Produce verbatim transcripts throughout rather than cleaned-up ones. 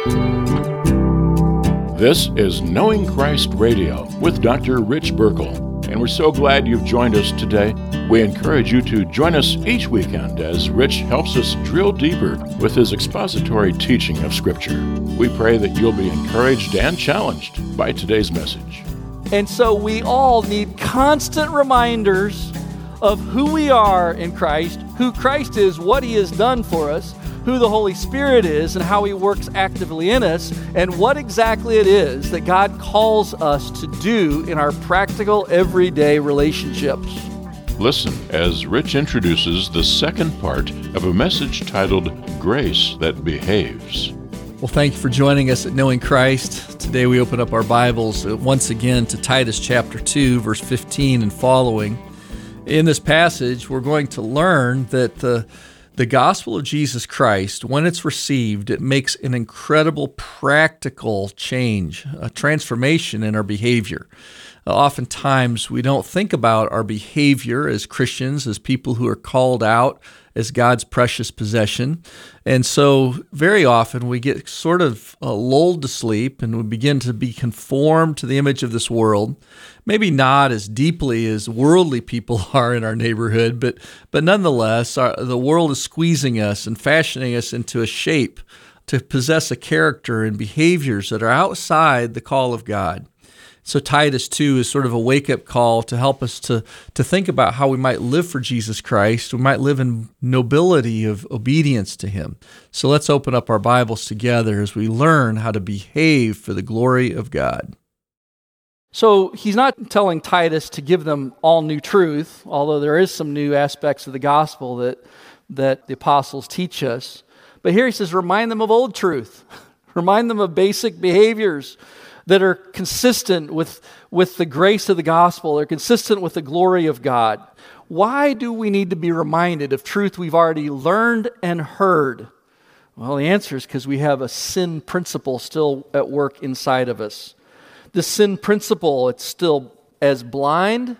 This is Knowing Christ Radio with Doctor Rich Burkle, and we're so glad you've joined us today. We encourage you to join us each weekend as Rich helps us drill deeper with his expository teaching of Scripture. We pray that you'll be encouraged and challenged by today's message. And so we all need constant reminders of who we are in Christ, who Christ is, what He has done for us, who the Holy Spirit is, and how He works actively in us, and what exactly it is that God calls us to do in our practical, everyday relationships. Listen as Rich introduces the second part of a message titled Grace That Behaves. Well, thank you for joining us at Knowing Christ. Today we open up our Bibles once again to Titus chapter two, verse fifteen and following. In this passage, we're going to learn that the The gospel of Jesus Christ, when it's received, it makes an incredible practical change, a transformation in our behavior. Uh, oftentimes, we don't think about our behavior as Christians, as people who are called out as God's precious possession. And so very often we get sort of uh, lulled to sleep and we begin to be conformed to the image of this world. Maybe not as deeply as worldly people are in our neighborhood, but but nonetheless, our, the world is squeezing us and fashioning us into a shape to possess a character and behaviors that are outside the call of God. So Titus two is sort of a wake-up call to help us to, to think about how we might live for Jesus Christ. We might live in nobility of obedience to Him. So let's open up our Bibles together as we learn how to behave for the glory of God. So he's not telling Titus to give them all new truth, although there is some new aspects of the gospel that, that the apostles teach us. But here he says, remind them of old truth. Remind them of basic behaviors that are consistent with, with the grace of the gospel, they're consistent with the glory of God. Why do we need to be reminded of truth we've already learned and heard? Well, the answer is because we have a sin principle still at work inside of us. The sin principle, it's still as blind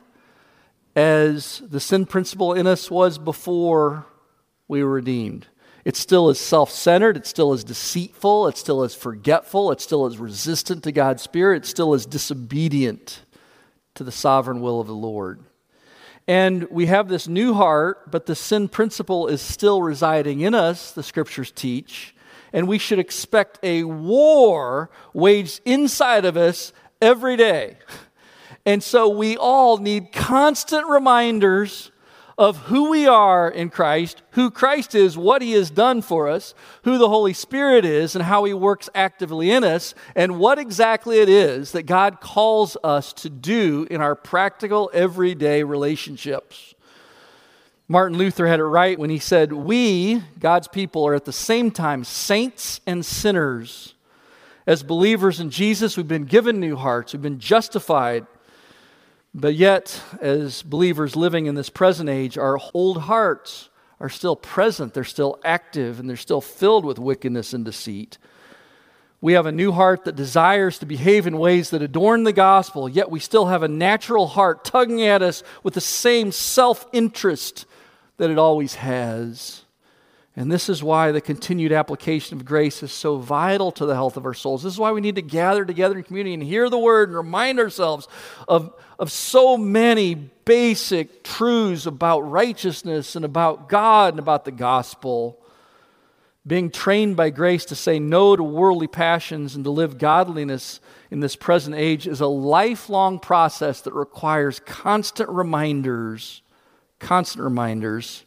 as the sin principle in us was before we were redeemed. It's still as self-centered, it's still as deceitful, it's still as forgetful, it's still as resistant to God's Spirit, it's still as disobedient to the sovereign will of the Lord. And we have this new heart, but the sin principle is still residing in us, the Scriptures teach, and we should expect a war waged inside of us every day. And so we all need constant reminders of who we are in Christ, who Christ is, what He has done for us, who the Holy Spirit is, and how He works actively in us, and what exactly it is that God calls us to do in our practical, everyday relationships. Martin Luther had it right when he said, we, God's people, are at the same time saints and sinners. As believers in Jesus, we've been given new hearts, we've been justified. But yet, as believers living in this present age, our old hearts are still present, they're still active, and they're still filled with wickedness and deceit. We have a new heart that desires to behave in ways that adorn the gospel, yet we still have a natural heart tugging at us with the same self-interest that it always has. And this is why the continued application of grace is so vital to the health of our souls. This is why we need to gather together in community and hear the Word and remind ourselves of, of so many basic truths about righteousness and about God and about the gospel. Being trained by grace to say no to worldly passions and to live godliness in this present age is a lifelong process that requires constant reminders, constant reminders.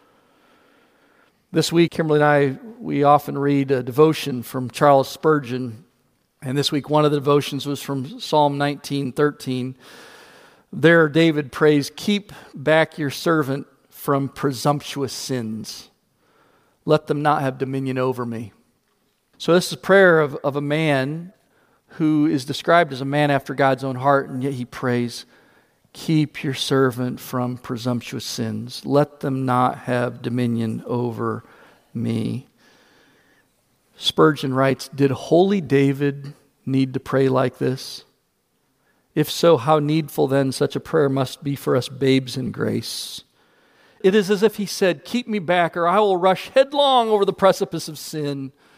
This week, Kimberly and I, we often read a devotion from Charles Spurgeon. And this week, one of the devotions was from Psalm nineteen thirteen. There, David prays, keep back your servant from presumptuous sins. Let them not have dominion over me. So this is a prayer of, of a man who is described as a man after God's own heart, and yet he prays, keep your servant from presumptuous sins. Let them not have dominion over me. Spurgeon writes, did holy David need to pray like this? If so, how needful then such a prayer must be for us babes in grace. It is as if he said, keep me back or I will rush headlong over the precipice of sin.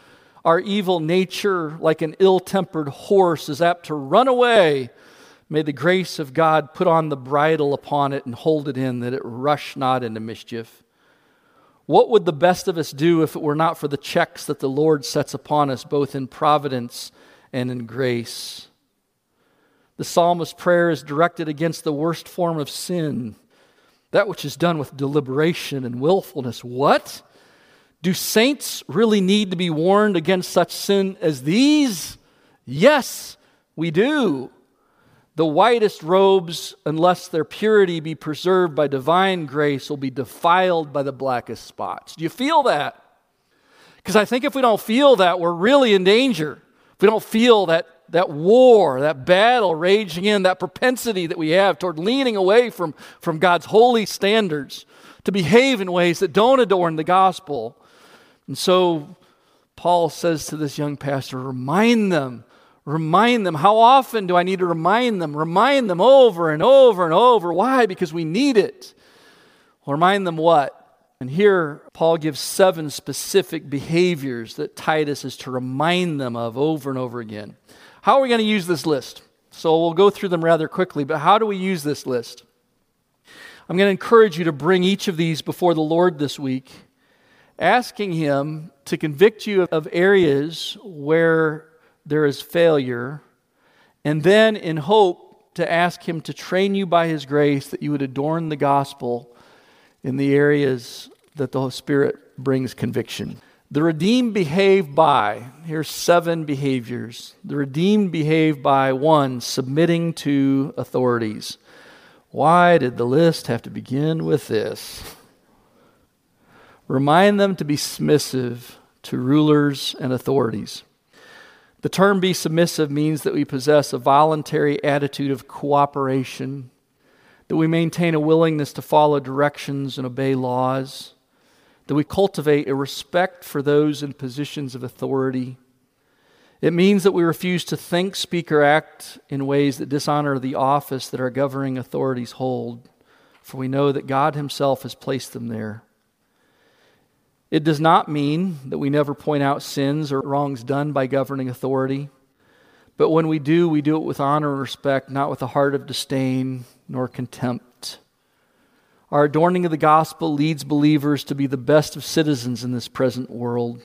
Our evil nature, like an ill-tempered horse, is apt to run away. May the grace of God put on the bridle upon it and hold it in, that it rush not into mischief. What would the best of us do if it were not for the checks that the Lord sets upon us, both in providence and in grace? The psalmist's prayer is directed against the worst form of sin, that which is done with deliberation and willfulness. What? Do saints really need to be warned against such sin as these? Yes, we do. The whitest robes, unless their purity be preserved by divine grace, will be defiled by the blackest spots. Do you feel that? Because I think if we don't feel that, we're really in danger. If we don't feel that, that war, that battle raging in, that propensity that we have toward leaning away from, from God's holy standards, to behave in ways that don't adorn the gospel. And so Paul says to this young pastor, remind them, remind them. How often do I need to remind them? Remind them over and over and over. Why? Because we need it. Well, remind them what? And here Paul gives seven specific behaviors that Titus is to remind them of over and over again. How are we going to use this list? So we'll go through them rather quickly, but how do we use this list? I'm going to encourage you to bring each of these before the Lord this week, asking Him to convict you of areas where there is failure, and then in hope to ask Him to train you by His grace that you would adorn the gospel in the areas that the Holy Spirit brings conviction. The redeemed behave by, here's seven behaviors. The redeemed behave by, one, submitting to authorities. Why did the list have to begin with this? Remind them to be submissive to rulers and authorities. The term be submissive means that we possess a voluntary attitude of cooperation, that we maintain a willingness to follow directions and obey laws, that we cultivate a respect for those in positions of authority. It means that we refuse to think, speak, or act in ways that dishonor the office that our governing authorities hold, for we know that God Himself has placed them there. It does not mean that we never point out sins or wrongs done by governing authority, but when we do, we do it with honor and respect, not with a heart of disdain nor contempt. Our adorning of the gospel leads believers to be the best of citizens in this present world.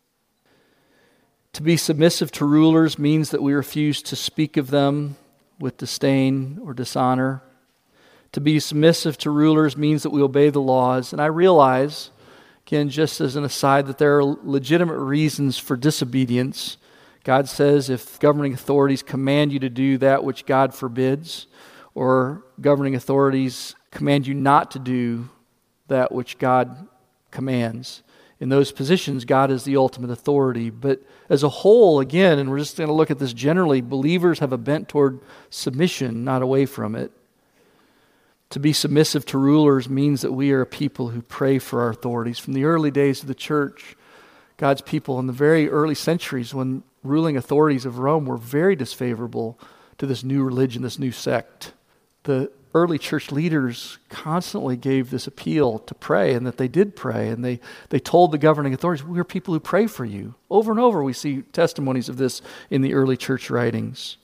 To be submissive to rulers means that we refuse to speak of them with disdain or dishonor. To be submissive to rulers means that we obey the laws. And I realize, again, just as an aside, that there are legitimate reasons for disobedience. God says if governing authorities command you to do that which God forbids, or governing authorities command you not to do that which God commands. In those positions, God is the ultimate authority. But as a whole, again, and we're just going to look at this generally, believers have a bent toward submission, not away from it. To be submissive to rulers means that we are a people who pray for our authorities. From the early days of the church, God's people in the very early centuries when ruling authorities of Rome were very disfavorable to this new religion, this new sect, the early church leaders constantly gave this appeal to pray, and that they did pray, and they, they told the governing authorities, we are people who pray for you. Over and over we see testimonies of this in the early church writings.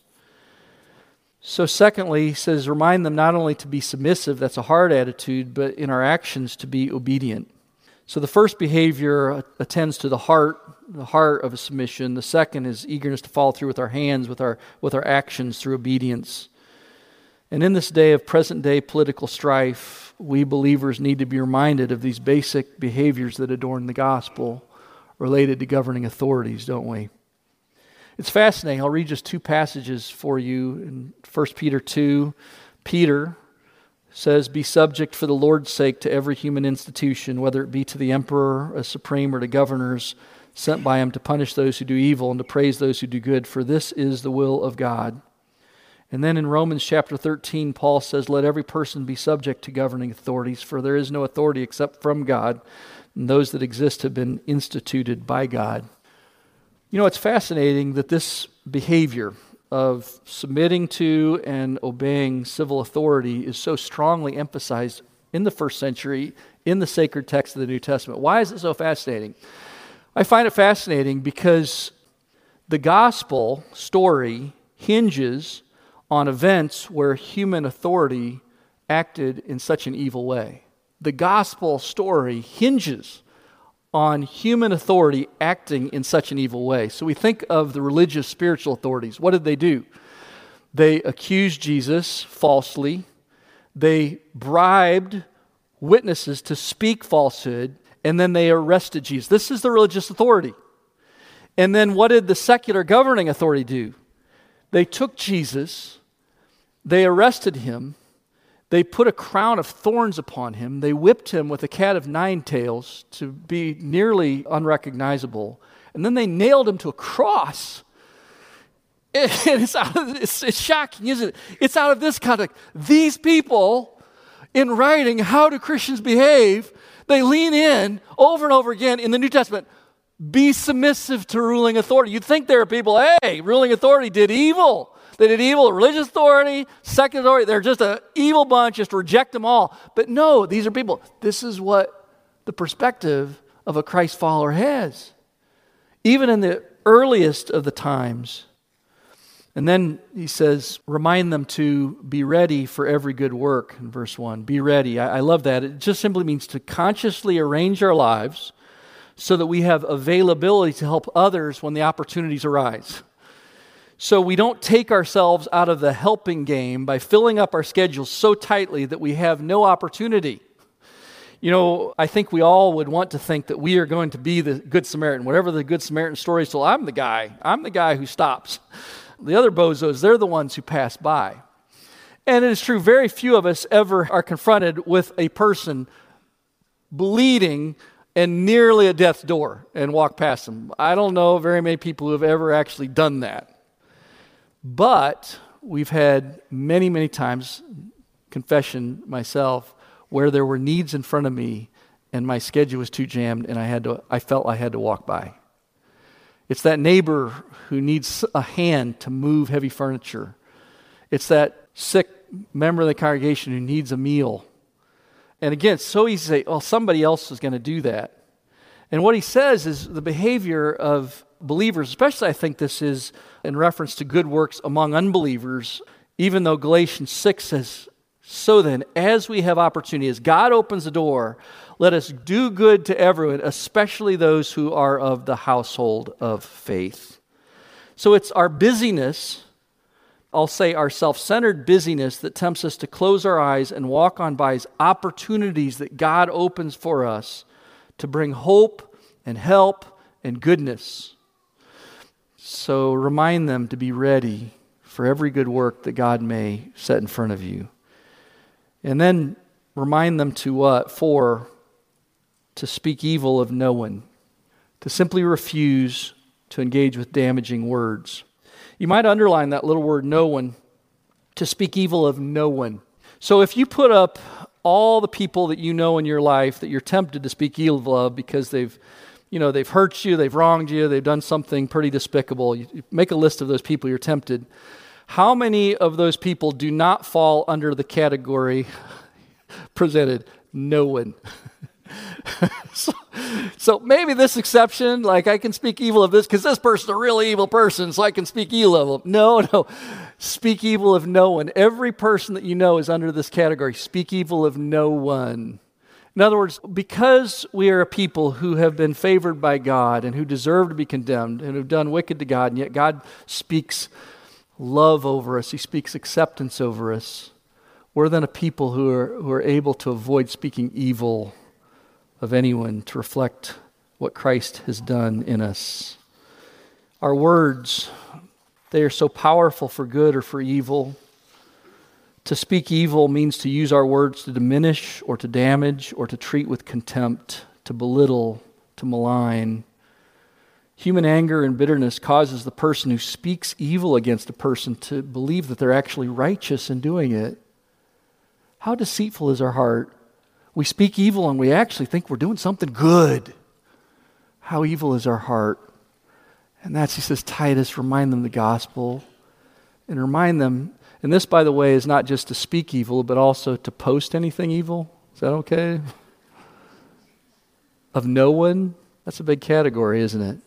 So secondly, he says, remind them not only to be submissive, that's a hard attitude, but in our actions to be obedient. So the first behavior attends to the heart, the heart of a submission. The second is eagerness to follow through with our hands, with our with our actions through obedience. And in this day of present-day political strife, we believers need to be reminded of these basic behaviors that adorn the gospel related to governing authorities, don't we? It's fascinating. I'll read just two passages for you. In First Peter two, Peter says, be subject for the Lord's sake to every human institution, whether it be to the emperor, a supreme, or to governors sent by him to punish those who do evil and to praise those who do good, for this is the will of God. And then in Romans chapter thirteen, Paul says, let every person be subject to governing authorities, for there is no authority except from God, and those that exist have been instituted by God. You know, it's fascinating that this behavior of submitting to and obeying civil authority is so strongly emphasized in the first century in the sacred text of the New Testament. Why is it so fascinating? I find it fascinating because the gospel story hinges on events where human authority acted in such an evil way. The gospel story hinges on human authority acting in such an evil way. So we think of the religious spiritual authorities. What did they do? They accused Jesus falsely. They bribed witnesses to speak falsehood, and then they arrested Jesus. This is the religious authority. And then what did the secular governing authority do? They took Jesus, they arrested him, they put a crown of thorns upon him, they whipped him with a cat of nine tails to be nearly unrecognizable, and then they nailed him to a cross. And it's, out of, it's, it's shocking, isn't it? It's out of this context. These people, in writing, how do Christians behave? They lean in over and over again in the New Testament. Be submissive to ruling authority. You'd think there are people, hey, ruling authority did evil. They did evil. Religious authority, secular authority, they're just an evil bunch, just reject them all. But no, these are people. This is what the perspective of a Christ follower has. Even in the earliest of the times. And then he says, remind them to be ready for every good work, in verse one. Be ready. I, I love that. It just simply means to consciously arrange our lives so that we have availability to help others when the opportunities arise. So we don't take ourselves out of the helping game by filling up our schedules so tightly that we have no opportunity. You know, I think we all would want to think that we are going to be the Good Samaritan. Whatever the Good Samaritan story is, so I'm the guy. I'm the guy who stops. The other bozos, they're the ones who pass by. And it is true, very few of us ever are confronted with a person bleeding and nearly at death's door and walk past them. I don't know very many people who have ever actually done that. But we've had many, many times, confession myself, where there were needs in front of me and my schedule was too jammed and I had to. I felt I had to walk by. It's that neighbor who needs a hand to move heavy furniture. It's that sick member of the congregation who needs a meal. And again, it's so easy to say, well, somebody else is going to do that. And what he says is the behavior of believers, especially I think this is in reference to good works among unbelievers, even though Galatians six says, so then, as we have opportunity, as God opens the door, let us do good to everyone, especially those who are of the household of faith. So it's our busyness, I'll say our self-centered busyness, that tempts us to close our eyes and walk on by as opportunities that God opens for us to bring hope and help and goodness. So remind them to be ready for every good work that God may set in front of you. And then remind them to what? For to speak evil of no one, to simply refuse to engage with damaging words. You might underline that little word, no one, to speak evil of no one. So if you put up all the people that you know in your life that you're tempted to speak evil of because they've, you know, they've hurt you, they've wronged you, they've done something pretty despicable, you make a list of those people you're tempted. How many of those people do not fall under the category presented? No one. so, so maybe this exception, like I can speak evil of this because this person's a really evil person, so I can speak evil of them. No, no. Speak evil of no one. Every person that you know is under this category. Speak evil of no one. In other words, because we are a people who have been favored by God and who deserve to be condemned and who've done wicked to God, and yet God speaks love over us. He speaks acceptance over us. We're then a people who are who are able to avoid speaking evil of anyone, to reflect what Christ has done in us. Our words, they are so powerful for good or for evil. To speak evil means to use our words to diminish or to damage or to treat with contempt, to belittle, to malign. Human anger and bitterness causes the person who speaks evil against a person to believe that they're actually righteous in doing it. How deceitful is our heart? We speak evil and we actually think we're doing something good. How evil is our heart? And that's, he says, Titus, remind them the gospel and remind them, and this, by the way, is not just to speak evil, but also to post anything evil. Is that okay? Of no one. That's a big category, isn't it?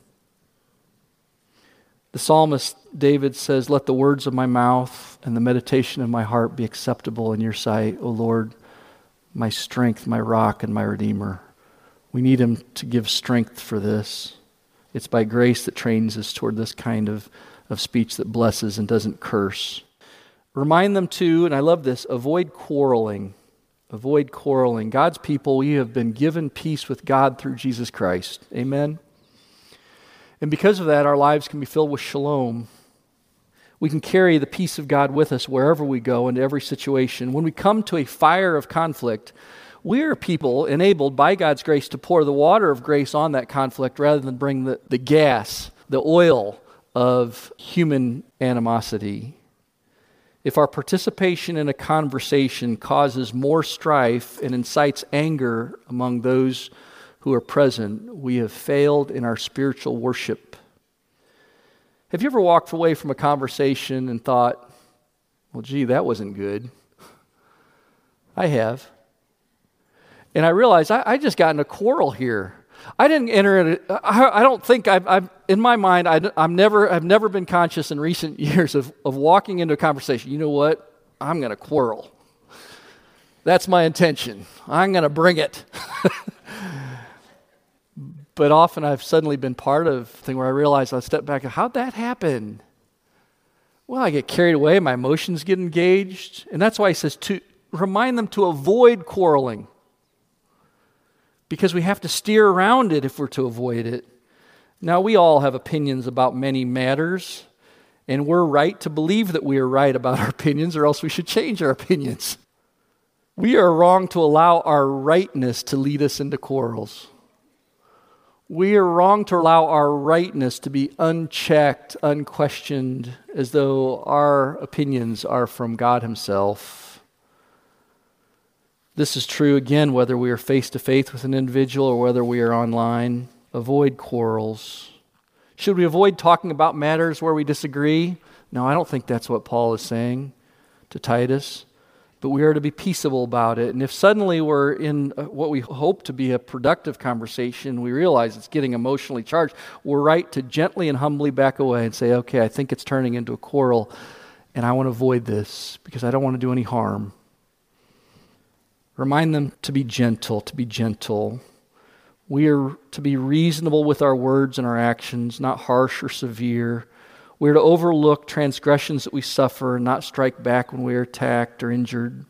The psalmist David says, "Let the words of my mouth and the meditation of my heart be acceptable in your sight, O Lord, my strength, my rock, and my redeemer." We need him to give strength for this. It's by grace that trains us toward this kind of, of speech that blesses and doesn't curse. Remind them to, and I love this, avoid quarreling. Avoid quarreling. God's people, we have been given peace with God through Jesus Christ. Amen? And because of that, our lives can be filled with shalom. We can carry the peace of God with us wherever we go, into every situation. When we come to a fire of conflict, we are people enabled by God's grace to pour the water of grace on that conflict rather than bring the, the gas, the oil of human animosity. If our participation in a conversation causes more strife and incites anger among those who are present, we have failed in our spiritual worship. Have you ever walked away from a conversation and thought, well, gee, that wasn't good? I have. And I realized I, I just got in a quarrel here. I didn't enter it. I, I don't think I've, I've in my mind, I, I'm never, I've never been conscious in recent years of, of walking into a conversation. You know what? I'm going to quarrel. That's my intention. I'm going to bring it. But often I've suddenly been part of a thing where I realize I step back and how'd that happen? Well, I get carried away. My emotions get engaged. And that's why he says to remind them to avoid quarreling. Because we have to steer around it if we're to avoid it. Now, we all have opinions about many matters, and we're right to believe that we are right about our opinions, or else we should change our opinions. We are wrong to allow our rightness to lead us into quarrels. We are wrong to allow our rightness to be unchecked, unquestioned, as though our opinions are from God Himself. This is true, again, whether we are face-to-face with an individual or whether we are online. Avoid quarrels. Should we avoid talking about matters where we disagree? No, I don't think that's what Paul is saying to Titus. But we are to be peaceable about it. And if suddenly we're in what we hope to be a productive conversation, we realize it's getting emotionally charged, we're right to gently and humbly back away and say, okay, I think it's turning into a quarrel, and I want to avoid this because I don't want to do any harm. Remind them to be gentle, to be gentle. We are to be reasonable with our words and our actions, not harsh or severe. We are to overlook transgressions that we suffer and not strike back when we are attacked or injured.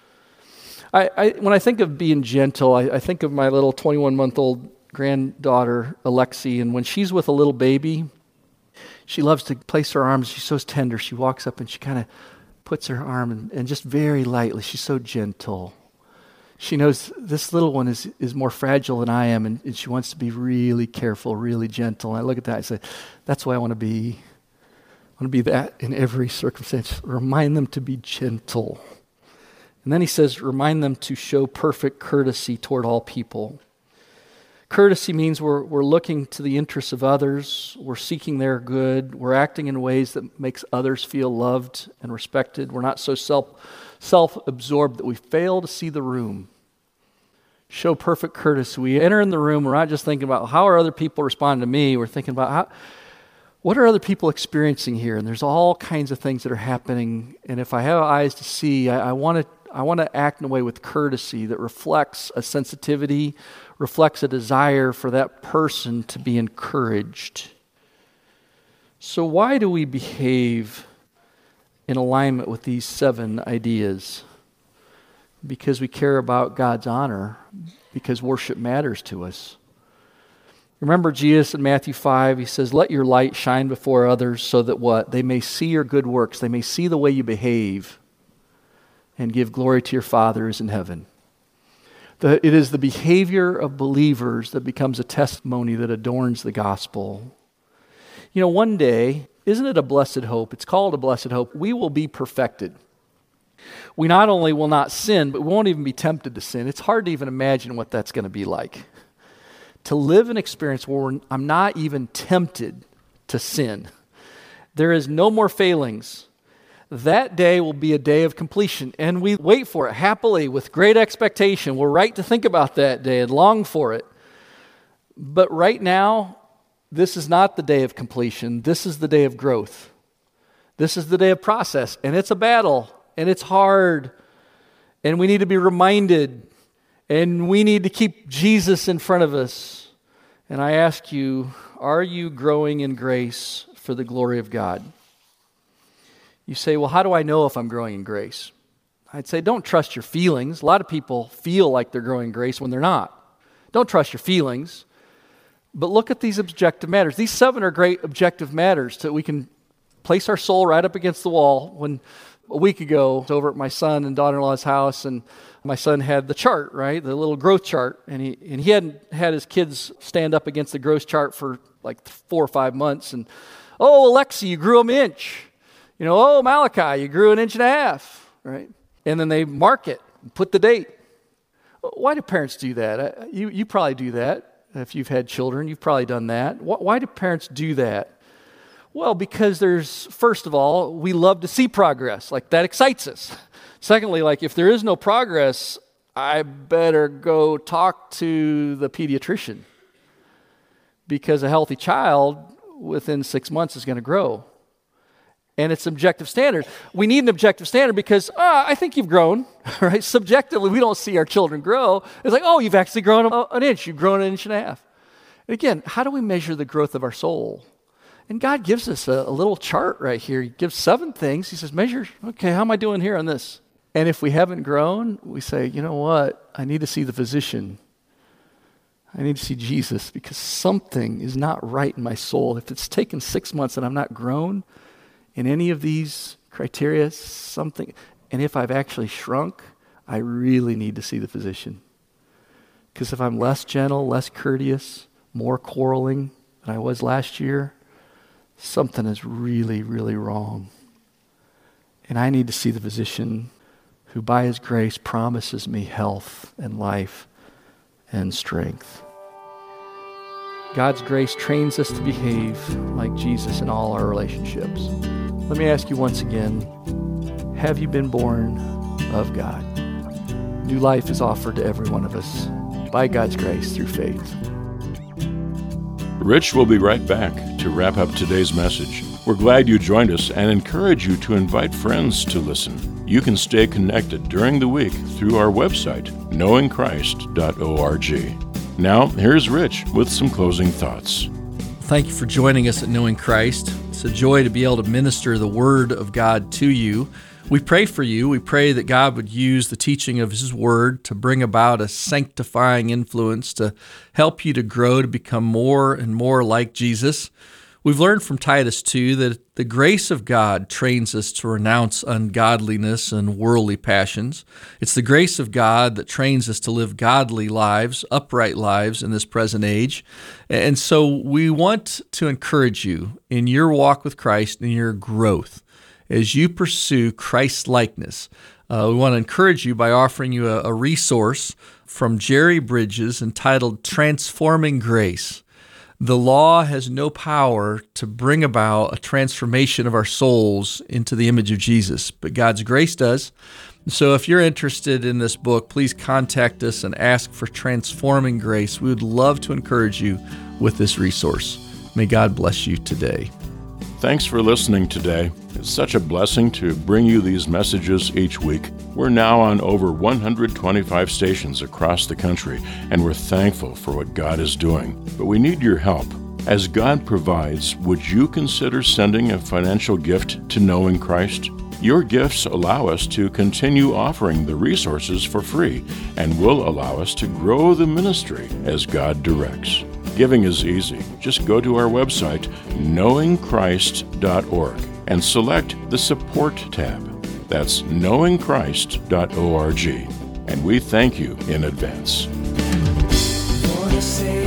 I, I when I think of being gentle, I, I think of my little twenty-one-month-old granddaughter, Alexi, and when she's with a little baby, she loves to place her arms. She's so tender. She walks up and she kind of puts her arm and, and just very lightly. She's so gentle. She knows this little one is, is more fragile than I am, and, and she wants to be really careful, really gentle. And I look at that and say, that's why I want to be. I want to be that in every circumstance. Remind them to be gentle. And then he says, remind them to show perfect courtesy toward all people. Courtesy means we're, we're looking to the interests of others. We're seeking their good. We're acting in ways that makes others feel loved and respected. We're not so self self-absorbed that we fail to see the room. Show perfect courtesy. We enter in the room, we're not just thinking about how are other people responding to me. We're thinking about how, what are other people experiencing here? And there's all kinds of things that are happening. And if I have eyes to see, I, I want to I want to act in a way with courtesy that reflects a sensitivity, reflects a desire for that person to be encouraged. So why do we behave in alignment with these seven ideas? Because we care about God's honor, because worship matters to us. Remember Jesus in Matthew five, he says, let your light shine before others so that what? They may see your good works. They may see the way you behave and give glory to your Father who is in heaven. The, it is the behavior of believers that becomes a testimony that adorns the gospel. You know, one day, isn't it a blessed hope? It's called a blessed hope. We will be perfected. We not only will not sin, but we won't even be tempted to sin. It's hard to even imagine what that's going to be like. To live an experience where I'm not even tempted to sin. There is no more failings. That day will be a day of completion, and we wait for it happily with great expectation. We're right to think about that day and long for it. But right now, this is not the day of completion. This is the day of growth. This is the day of process, and it's a battle, and it's hard, and we need to be reminded, and we need to keep Jesus in front of us. And I ask you, are you growing in grace for the glory of God? You say, well, how do I know if I'm growing in grace? I'd say, don't trust your feelings. A lot of people feel like they're growing in grace when they're not. Don't trust your feelings. But look at these objective matters. These seven are great objective matters that we can place our soul right up against the wall. When a week ago, I was over at my son and daughter-in-law's house, and my son had the chart, right, the little growth chart, and he and he hadn't had his kids stand up against the growth chart for like four or five months. And, oh, Alexi, you grew an inch. You know, oh, Malachi, you grew an inch and a half, right? And then they mark it and put the date. Why do parents do that? You you probably do that. If you've had children, you've probably done that. Why do parents do that? Well, because there's, first of all, we love to see progress. Like, that excites us. Secondly, like, if there is no progress, I better go talk to the pediatrician, because a healthy child within six months is going to grow. And it's objective standard. We need an objective standard because, ah, I think you've grown, right? Subjectively, we don't see our children grow. It's like, oh, you've actually grown a, an inch. You've grown an inch and a half. And again, how do we measure the growth of our soul? And God gives us a, a little chart right here. He gives seven things. He says, measure, okay, how am I doing here on this? And if we haven't grown, we say, you know what? I need to see the physician. I need to see Jesus, because something is not right in my soul. If it's taken six months and I'm not grown in any of these criteria, something, and if I've actually shrunk, I really need to see the physician. Because if I'm less gentle, less courteous, more quarreling than I was last year, something is really, really wrong. And I need to see the physician who by his grace promises me health and life and strength. God's grace trains us to behave like Jesus in all our relationships. Let me ask you once again, have you been born of God? New life is offered to every one of us by God's grace through faith. Rich will be right back to wrap up today's message. We're glad you joined us and encourage you to invite friends to listen. You can stay connected during the week through our website, knowing christ dot org. Now, here's Rich with some closing thoughts. Thank you for joining us at Knowing Christ. It's a joy to be able to minister the Word of God to you. We pray for you. We pray that God would use the teaching of His Word to bring about a sanctifying influence to help you to grow to become more and more like Jesus. We've learned from Titus two that the grace of God trains us to renounce ungodliness and worldly passions. It's the grace of God that trains us to live godly lives, upright lives in this present age. And so we want to encourage you in your walk with Christ and your growth as you pursue Christ-likeness. Uh, we want to encourage you by offering you a, a resource from Jerry Bridges entitled Transforming Grace. The law has no power to bring about a transformation of our souls into the image of Jesus, but God's grace does. So if you're interested in this book, please contact us and ask for Transforming Grace. We would love to encourage you with this resource. May God bless you today. Thanks for listening today. It's such a blessing to bring you these messages each week. We're now on over one hundred twenty-five stations across the country, and we're thankful for what God is doing. But we need your help. As God provides, would you consider sending a financial gift to Knowing Christ? Your gifts allow us to continue offering the resources for free and will allow us to grow the ministry as God directs. Giving is easy. Just go to our website, knowing christ dot org, and select the Support tab. That's knowing christ dot org. And we thank you in advance.